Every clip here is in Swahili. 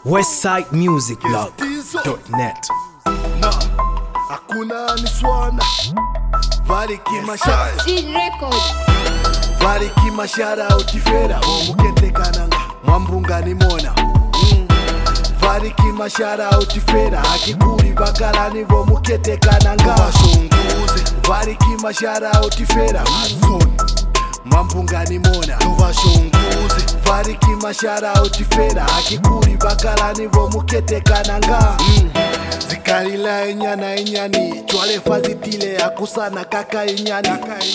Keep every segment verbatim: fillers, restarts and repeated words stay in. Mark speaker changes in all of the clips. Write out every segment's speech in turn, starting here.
Speaker 1: westside music blog dot net.
Speaker 2: Na hakuna niswana Variki mashara Variki mashara utifera Mukete kananga Mwambunga ni mona mm. Variki mashara utifera Akikuri bakala nivo mukete kananga Vashunguze Variki mashara utifera Azun Mwambunga ni mona Vashunguze Variki mashara utifera Akikuri bakala nivo mukete kananga mm. Zikalila enyana enyani Chwale fazitile akusana kaka enyani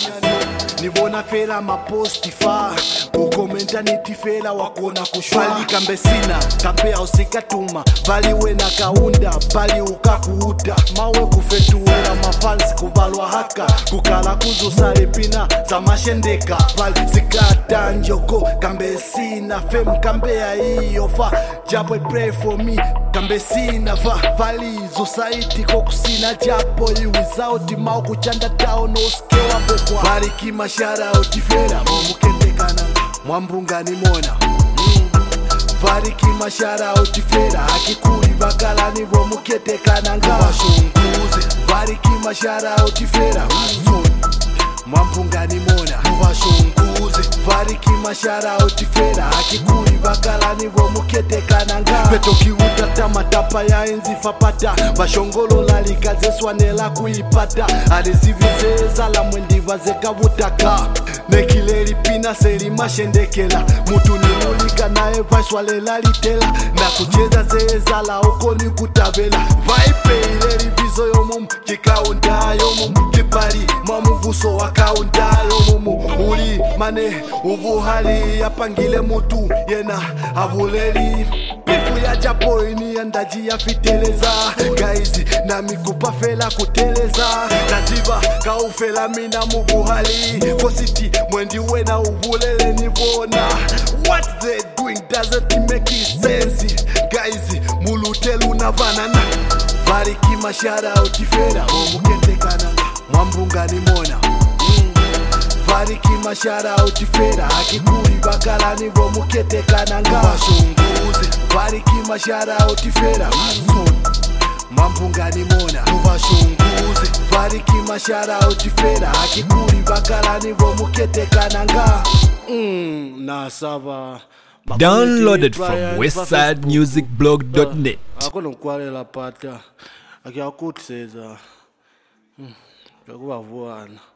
Speaker 2: Nivona fela maposti fa Kukomenta nitifela wakona kushwa Vali kambe sina, kambe ausikatuma Vali wena kaunda, vali ukakuuta Mawe kufetuwela mafansi kuvalwa haka Kukala kuzusari pina za mashendeka Vali zikata njoko, kambe sina Fem kambe ya iyo fa Japo pray for me, kambe sina va Vali zusaiti kokusina japo Without mau kuchanda tao no skewa pokwa Variki mashara utifera Mukende kananga Mwambunga ni mona mm. Variki mashara utifera Akikuri bakala nivo mukete kananga Vashunguze Variki mashara utifera Azun Mwambunga ni mona Vashunguze Variki mashara utifera Akikuri bakala nivo mukete kananga Petoki utata matapa ya enzi fapata Vashongolo lalikaze swanela kuipata Alizivizeza la mwendiva zeka wutaka Nekileri pina seri mashendekela Mutu nilulika nae vaishwalela litela Na kucheza zezala uko ni kutavela Vaipe ileri vizo yomumu Kikaunda yomumu Kipari mamuvuso wakaunda yomumu Uli mane uvuhali Yapangile mutu yena avuleli Pifu ya japo ini yandaji ya fiteleza Gaizi na mikupa fela kuteleza Naziva kaufela mina muvuhali Kositi mwendi wena uvulele nivona What they doing doesn't make sense Gaizi mulutelu na vanana Variki mashara utifera Mukete kananga Mwambunga ni mona mm. Variki mashara utifera Akikuri bakala nivo mukete kananga Vashunguze Variki mashara utifera Azun Mwambunga ni mona Vashunguze Variki mashara utifera Akikuri bakala nivo mukete kananga mm, Nasaba
Speaker 1: Downloaded from westside music blog dot net.
Speaker 2: Akono mkwale pata Aki akutseza Hmm Yakuwa vuana